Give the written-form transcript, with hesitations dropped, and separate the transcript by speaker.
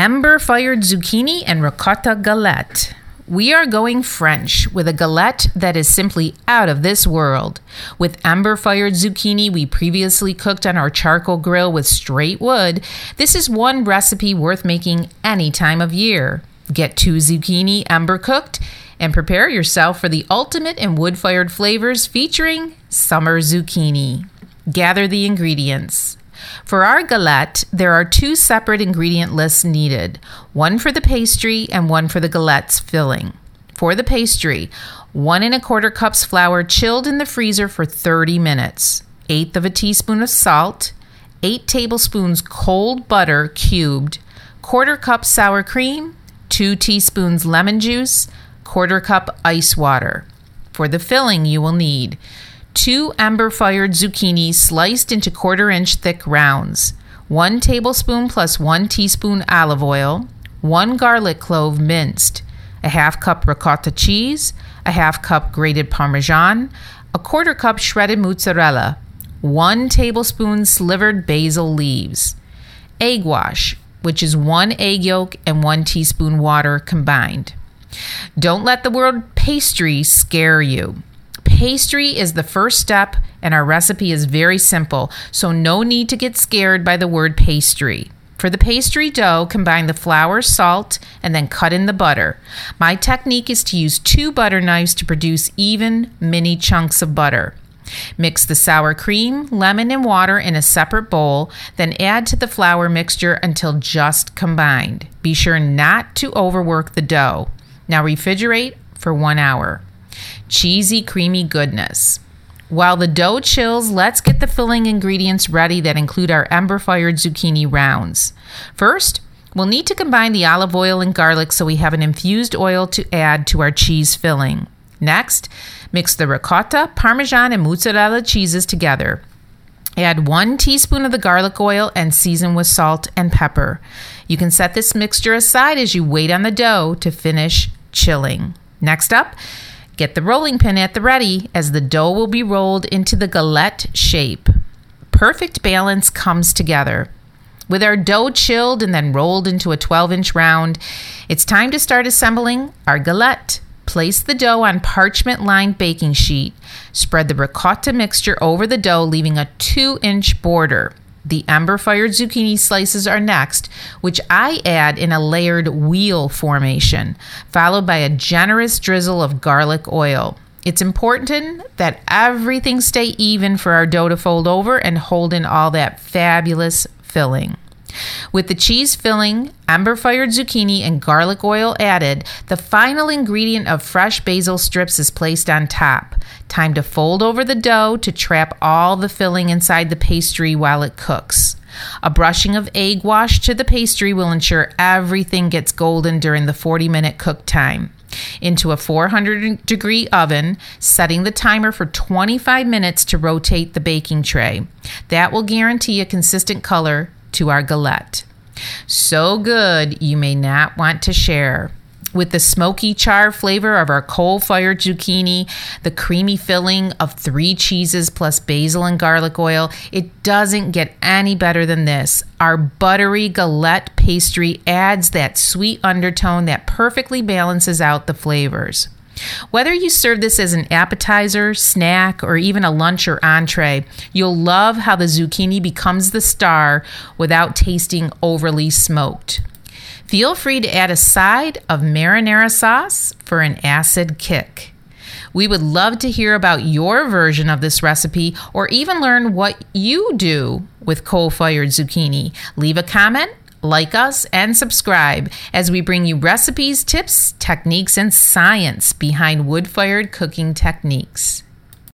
Speaker 1: Ember-fired zucchini and ricotta galette. We are going French with a galette that is simply out of this world. With ember-fired zucchini we previously cooked on our charcoal grill with straight wood, this is one recipe worth making any time of year. Get 2 zucchini ember cooked and prepare yourself for the ultimate in wood-fired flavors featuring summer zucchini. Gather the ingredients. For our galette, there are 2 separate ingredient lists needed, one for the pastry and one for the galette's filling. For the pastry, 1 1/4 cups flour chilled in the freezer for 30 minutes, 1/8 of a teaspoon of salt, 8 tablespoons cold butter cubed, 1/4 cup sour cream, 2 teaspoons lemon juice, 1/4 cup ice water. For the filling, you will need 2 ember-fired zucchini sliced into 1/4-inch thick rounds, 1 tablespoon plus 1 teaspoon olive oil, 1 garlic clove minced, a 1/2 cup ricotta cheese, a 1/2 cup grated Parmesan, a 1/4 cup shredded mozzarella, 1 tablespoon slivered basil leaves, egg wash, which is 1 egg yolk and 1 teaspoon water combined. Don't let the word pastry scare you. Pastry is the first step, and our recipe is very simple, so no need to get scared by the word pastry. For the pastry dough, combine the flour, salt, and then cut in the butter. My technique is to use 2 butter knives to produce even mini chunks of butter. Mix the sour cream, lemon, and water in a separate bowl, then add to the flour mixture until just combined. Be sure not to overwork the dough. Now refrigerate for 1 hour. Cheesy, creamy goodness. While the dough chills, let's get the filling ingredients ready that include our ember-fired zucchini rounds. First, we'll need to combine the olive oil and garlic so we have an infused oil to add to our cheese filling. Next, mix the ricotta, Parmesan, and mozzarella cheeses together. Add 1 teaspoon of the garlic oil and season with salt and pepper. You can set this mixture aside as you wait on the dough to finish chilling. Next up, get the rolling pin at the ready as the dough will be rolled into the galette shape. Perfect balance comes together. With our dough chilled and then rolled into a 12-inch round, it's time to start assembling our galette. Place the dough on parchment-lined baking sheet. Spread the ricotta mixture over the dough, leaving a 2-inch border. The ember-fired zucchini slices are next, which I add in a layered wheel formation, followed by a generous drizzle of garlic oil. It's important that everything stay even for our dough to fold over and hold in all that fabulous filling. With the cheese filling, ember-fired zucchini, and garlic oil added, the final ingredient of fresh basil strips is placed on top. Time to fold over the dough to trap all the filling inside the pastry while it cooks. A brushing of egg wash to the pastry will ensure everything gets golden during the 40-minute cook time. Into a 400-degree oven, setting the timer for 25 minutes to rotate the baking tray. That will guarantee a consistent color to our galette. So good, you may not want to share. With the smoky char flavor of our coal-fired zucchini, the creamy filling of 3 cheeses plus basil and garlic oil, it doesn't get any better than this. Our buttery galette pastry adds that sweet undertone that perfectly balances out the flavors. Whether you serve this as an appetizer, snack, or even a lunch or entree, you'll love how the zucchini becomes the star without tasting overly smoked. Feel free to add a side of marinara sauce for an acid kick. We would love to hear about your version of this recipe or even learn what you do with coal-fired zucchini. Leave a comment, like us, and subscribe as we bring you recipes, tips, techniques, and science behind wood-fired cooking techniques.